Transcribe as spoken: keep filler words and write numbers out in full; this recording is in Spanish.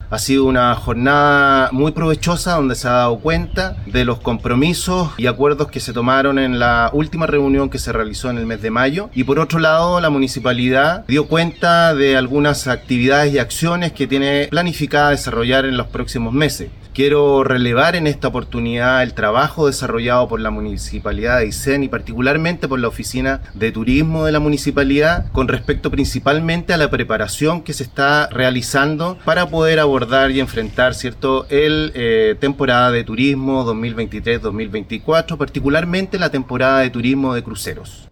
Ha sido una jornada muy provechosa donde se ha dado cuenta de los compromisos y acuerdos que se tomaron en la última reunión que se realizó en el mes de mayo. Y por otro lado, la municipalidad dio cuenta de algunas actividades y acciones que tiene planificada desarrollar en los próximos meses. Quiero relevar en esta oportunidad el trabajo desarrollado por la Municipalidad de Aysén y particularmente por la Oficina de Turismo de la Municipalidad con respecto principalmente a la preparación que se está realizando para poder abordar y enfrentar, ¿cierto?, el eh, temporada de turismo dos mil veintitrés dos mil veinticuatro, particularmente la temporada de turismo de cruceros.